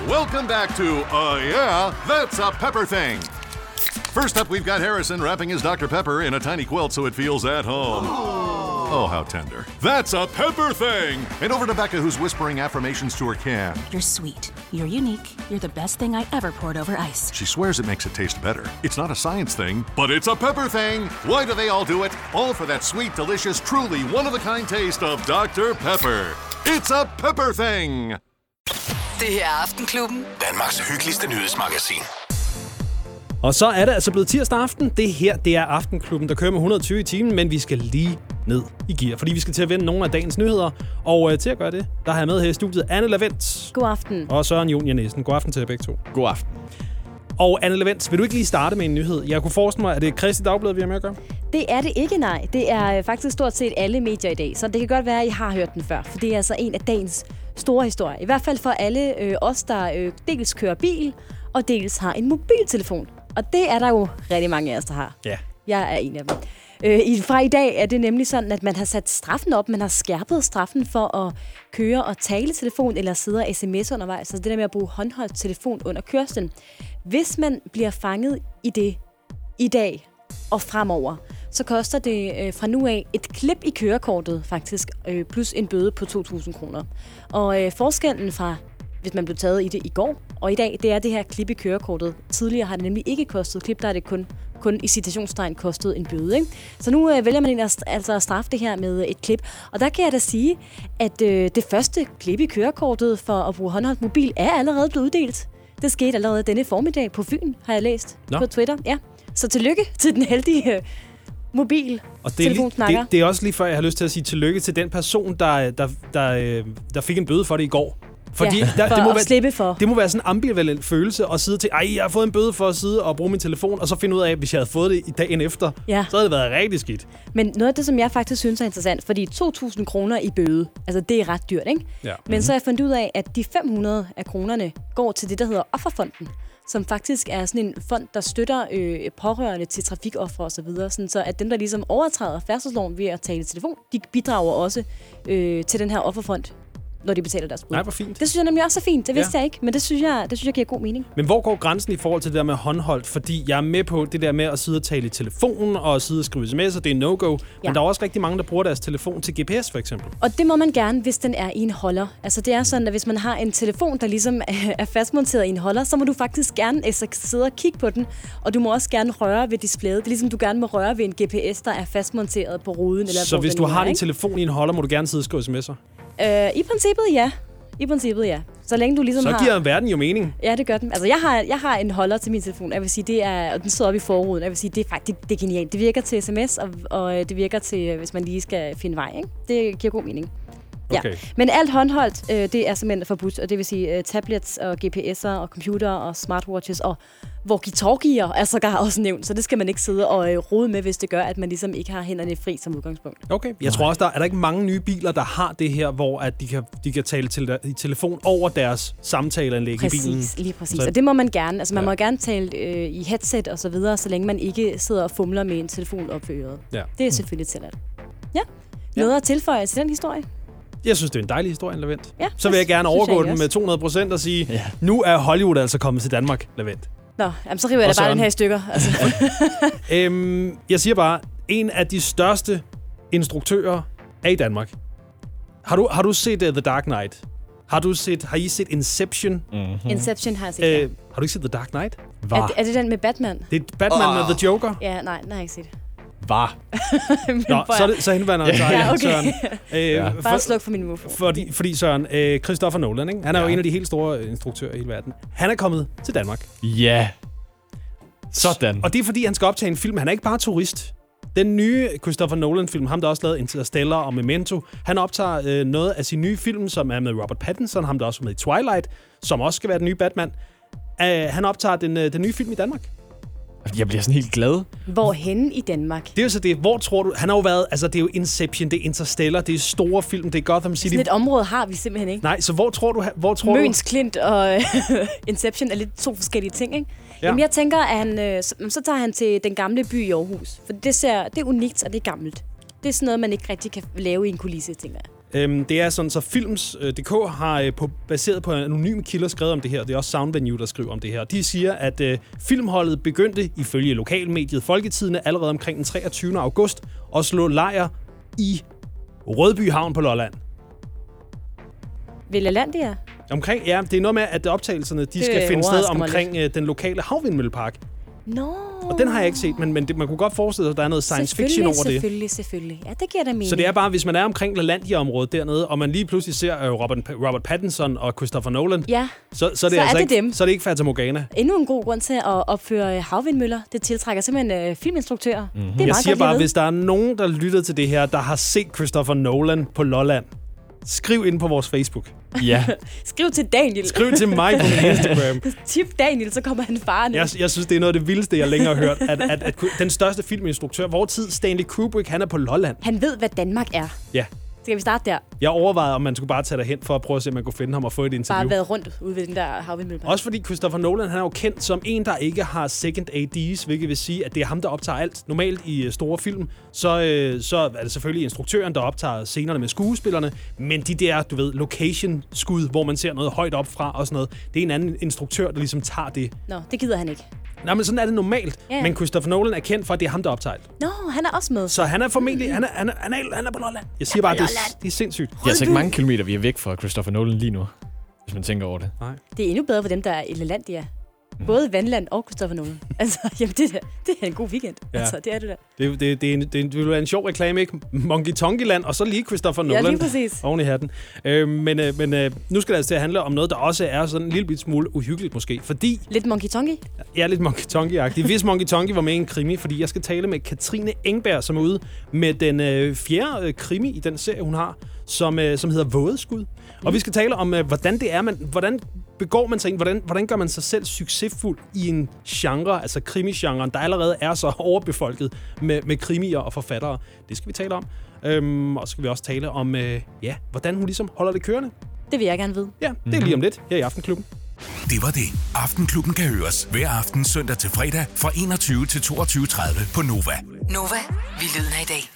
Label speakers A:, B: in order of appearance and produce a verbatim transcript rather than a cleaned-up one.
A: Welcome back to, uh, yeah, that's a pepper thing. First up, we've got Harrison wrapping his Doctor Pepper in a tiny quilt so it feels at home. Oh, how tender. That's a pepper thing! And over to Becca, who's whispering affirmations to her can.
B: You're sweet. You're unique. You're the best thing I ever poured over ice.
A: She swears it makes it taste better. It's not a science thing, but it's a pepper thing! Why do they all do it? All for that sweet, delicious, truly one-of-a-kind taste of Doctor Pepper. It's a pepper thing!
C: Det her er Aftenklubben.
D: Danmarks hyggeligste nyhedsmagasin.
E: Og så er det altså blevet tirsdag aften. Det her, det er Aftenklubben, der kører med et hundrede og tyve i timen, men vi skal lige ned i gear, fordi vi skal til at vende nogle af dagens nyheder. Og øh, til at gøre det, der har jeg med her i studiet Anne Lavent.
F: God aften.
E: Og Søren Junior Nielsen. God aften til jer begge to.
G: God aften.
E: Og Anne Lavent, vil du ikke lige starte med en nyhed? Jeg kunne forestille mig, at det er Kristi Dagblad, vi har med at gøre?
F: Det er det ikke, nej. Det er faktisk stort set alle medier i dag, så det kan godt være, at I har hørt den før, for det er altså en af dagens store historier. I hvert fald for alle øh, os, der øh, dels kører bil, og dels har en mobiltelefon. Og det er der jo rigtig mange af os, der har.
E: Ja.
F: Jeg er en af dem. Øh, fra i dag er det nemlig sådan, at man har sat straffen op. Man har skærpet straffen for at køre og tale telefon eller sidde og sms'e undervejs. Altså det der med at bruge håndholdt telefon under kørslen. Hvis man bliver fanget i det i dag og fremover, så koster det øh, fra nu af et klip i kørekortet faktisk, øh, plus en bøde på to tusind kroner. Og øh, forskellen fra, hvis man blev taget i det i går og i dag, det er det her klip i kørekortet. Tidligere har det nemlig ikke kostet klip, der er det kun, kun i citationstegn kostet en bøde. Ikke? Så nu øh, vælger man at, altså at straffe det her med et klip. Og der kan jeg da sige, at øh, det første klip i kørekortet for at bruge håndholdt mobil er allerede blevet uddelt. Det skete allerede denne formiddag på Fyn, har jeg læst Nå. på Twitter. Ja. Så tillykke til den heldige øh, mobil
E: og det er, lige, det, det er også lige før, jeg har lyst til at sige tillykke til den person, der, der, der, der fik en bøde for det i går. Fordi
F: ja,
E: der,
F: for
E: det, må
F: at
E: være,
F: slippe for.
E: det må være sådan en ambivalent følelse at sidde til, ej, jeg har fået en bøde for at sidde og bruge min telefon, og så finde ud af, at hvis jeg havde fået det i dagen efter,
F: ja.
E: så havde det været rigtig skidt.
F: Men noget af det, som jeg faktisk synes er interessant, fordi to tusind kroner i bøde, altså det er ret dyrt, ikke? Ja. Men mm-hmm. så har jeg fundet ud af, at de fem hundrede af kronerne går til det, der hedder Offerfonden, som faktisk er sådan en fond, der støtter øh, pårørende til trafikofre osv., så, så at dem, der ligesom overtræder færdselsloven ved at tale i telefon, de bidrager også øh, til den her offerfond, når de betaler deres bøde.
E: Nej, hvor fint.
F: Det synes jeg nemlig også er fint. Det vidste ja. jeg ikke, men det synes jeg, det synes jeg giver god mening.
E: Men hvor går grænsen i forhold til det der med håndholdt? Fordi jeg er med på det der med at sidde og tale i telefonen og sidde og skrive sms'er, det er no-go. Ja. Men der er også rigtig mange, der bruger deres telefon til G P S for eksempel.
F: Og det må man gerne, hvis den er i en holder. Altså det er sådan, at hvis man har en telefon, der ligesom er fastmonteret i en holder, så må du faktisk gerne altså, sidde og kigge på den. Og du må også gerne røre ved displayet. Det er ligesom, du gerne må røre ved en G P S, der er fastmonteret på ruden. Eller
E: så hvis du har
F: din
E: ikke? telefon i en holder, må du gerne sidde og skrive sms'er?
F: Øh, I princippet, ja. I princippet, ja. Så længe du ligesom
E: så
F: har...
E: Så giver verden jo mening.
F: Ja, det gør den. Altså, jeg har, jeg har en holder til min telefon. Jeg vil sige, det er... Og den sidder oppe i forruden. Jeg vil sige, det er faktisk det, det er genialt. Det virker til sms, og, og det virker til, hvis man lige skal finde vej, ikke? Det giver god mening.
E: Okay.
F: Ja. Men alt håndholdt, øh, det er simpelthen forbudt. Og det vil sige uh, tablets og G P S'er og computer og smartwatches og walkie-talkier er sågar også nævnt. Så det skal man ikke sidde og øh, rode med, hvis det gør, at man ligesom ikke har hænderne fri som udgangspunkt.
E: Okay. Jeg Nej. tror også, der er der ikke mange nye biler, der har det her, hvor at de, kan, de kan tale til, i telefon over deres samtaleanlæg i bilen.
F: Præcis, lige præcis. Så... Og det må man gerne. Altså man ja. må gerne tale øh, i headset og så videre, så længe man ikke sidder og fumler med en telefon op for øret. Ja. Det er selvfølgelig tilladt. Ja. Noget ja. at tilføje til den historie?
E: Jeg synes, det er en dejlig historie, Lavent.
F: Ja,
E: så vil jeg gerne overgå jeg den med to hundrede procent og sige, ja. nu er Hollywood altså kommet til Danmark, Lavent.
F: Nå, jamen, så river jeg da bare den her i stykker. Altså.
E: øhm, jeg siger bare, en af de største instruktører er i Danmark. Har du, har du set uh, The Dark Knight? Har du set, har I set Inception?
F: Mm-hmm. Inception har jeg set,
E: øh,
F: ja.
E: Har du ikke set The Dark Knight?
F: Er, er, er det den med Batman?
E: Det er Batman oh. med The Joker.
F: Ja, nej, den har jeg ikke set.
G: Var.
E: Nå, så, det, så henvender jeg
F: ja, okay.
E: Søren.
F: Øh, ja. For, bare sluk for min muffo.
E: Fordi, fordi Søren, øh, Christopher Nolan, ikke? Han er ja. jo en af de helt store instruktører i hele verden. Han er kommet til Danmark.
G: Ja. Sådan.
E: Og det er fordi, han skal optage en film. Han er ikke bare turist. Den nye Christopher Nolan-film, ham der også lavede Interstellar og Memento, han optager øh, noget af sin nye film, som er med Robert Pattinson, ham der også er med i Twilight, som også skal være den nye Batman. Uh, han optager den, øh, den nye film i Danmark.
G: Jeg bliver sådan helt glad.
F: Hvorhenne i Danmark?
E: Det er jo så det. Hvor tror du... Han har jo været... Altså, det er jo Inception, det er Interstellar, det er store film, det er Gotham City.
F: Sådan et område har vi simpelthen ikke.
E: Nej, så hvor tror du... Hvor tror
F: Møns
E: du...
F: Klint og Inception er lidt to forskellige ting, ikke? Ja. Jamen, jeg tænker, at han, øh, så, så tager han til den gamle by i Aarhus. For det, ser, det er unikt, og det er gammelt. Det er sådan noget, man ikke rigtig kan lave i en kulisse, tænker jeg.
E: Øhm, det er sådan, så Films punktum d k har øh, på, baseret på anonyme kilder skrevet om det her. Det er også Soundvenue, der skriver om det her. De siger, at øh, filmholdet begyndte ifølge lokalmediet Folketidene allerede omkring den treogtyvende august at slå lejr i Rødby Havn på Lolland.
F: Ved LaLandia?
E: Omkring, ja, det er noget med, at optagelserne de
F: Det
E: skal finde sted
F: overrasker mig
E: omkring øh, den lokale havvindmøllepark.
F: Nå.
E: Og den har jeg ikke set, men, men det, man kunne godt forestille sig, at der er noget science fiction over det.
F: Selvfølgelig, selvfølgelig. Ja, det giver da mening.
E: Så det er bare, hvis man er omkring LaLandia-området dernede, og man lige pludselig ser uh, Robert, Robert Pattinson og Christopher Nolan,
F: ja.
E: så, så, er det,
F: så
E: altså
F: er det
E: ikke,
F: dem.
E: så er det ikke Fata Morgana.
F: Endnu en god grund til at opføre havvindmøller. Det tiltrækker simpelthen uh, filminstruktører. Mm-hmm. Det er
E: Jeg
F: meget
E: siger
F: godt
E: bare,
F: lige
E: hvis der er nogen, der lytter til det her, der har set Christopher Nolan på Lolland, skriv ind på vores Facebook.
G: Ja.
F: Skriv til Daniel.
E: Skriv til mig på min Instagram.
F: Tip Daniel, så kommer han faren.
E: Jeg, jeg synes, det er noget af det vildeste, jeg længere har hørt. At, at, at den største filminstruktør, vor tid, Stanley Kubrick, han er på Lolland.
F: Han ved, hvad Danmark er.
E: Ja.
F: Skal vi starte der?
E: Jeg overvejede, om man skulle bare tage derhen for at prøve at se, om man kunne finde ham og få et interview.
F: Bare været rundt ude ved den der havvindmøllepark.
E: Også fordi Christopher Nolan, han er jo kendt som en, der ikke har second A Ds, hvilket vil sige, at det er ham, der optager alt. Normalt i store film, så, øh, så er det selvfølgelig instruktøren, der optager scenerne med skuespillerne, men de der, du ved, location-skud, hvor man ser noget højt op fra og sådan noget, det er en anden instruktør, der ligesom tager det.
F: Nå, det gider han ikke.
E: Nej, men sådan er det normalt.
F: Ja.
E: Men Christopher Nolan er kendt for, at det er ham, der optager alt.
F: Nå, han er også med.
E: Så han er formentlig, han er, han er, han er, han er på Lolland. Jeg siger bare, det er, det er sindssygt.
G: Det er altså ikke mange kilometer, vi er væk fra Christopher Nolan lige nu, hvis man tænker over det.
E: Nej.
F: Det er endnu bedre for dem, der er i LaLandia. Både Vandland og Christopher Nolan. Altså, jamen, det, der, det er en god weekend.
E: Ja.
F: Altså, det er det der.
E: Det, det, det, er en, det, det vil være en sjov reklame, ikke? Monkey Tonky Land, og så lige Christopher Nolan.
F: Ja, lige præcis.
E: Oven i hatten. Øh, men øh, men øh, nu skal det altså til at handle om noget, der også er sådan en lille bit smule uhyggeligt måske. Fordi...
F: Lidt Monkey Tonky?
E: Ja, lidt Monkey Tonky-agtigt. Hvis Monkey Tonky var med i en krimi, fordi jeg skal tale med Katrine Engberg, som er ude med den øh, fjerde øh, krimi i den serie, hun har, som, øh, som hedder Vådeskud. Mm. Og vi skal tale om, øh, hvordan det er, man, hvordan begår man sig ind, hvordan, hvordan gør man sig selv succesfuld i en genre, altså krimi-genren, der allerede er så overbefolket med, med krimier og forfattere. Det skal vi tale om. Øhm, og så skal vi også tale om, øh, ja, hvordan hun ligesom holder det kørende.
F: Det vil jeg gerne vide.
E: Ja, det er lige om lidt her i Aftenklubben.
D: Det var det. Aftenklubben kan høres hver aften søndag til fredag fra enogtyve til toogtyve tredive på Nova.
C: Nova, vi lyder i dag.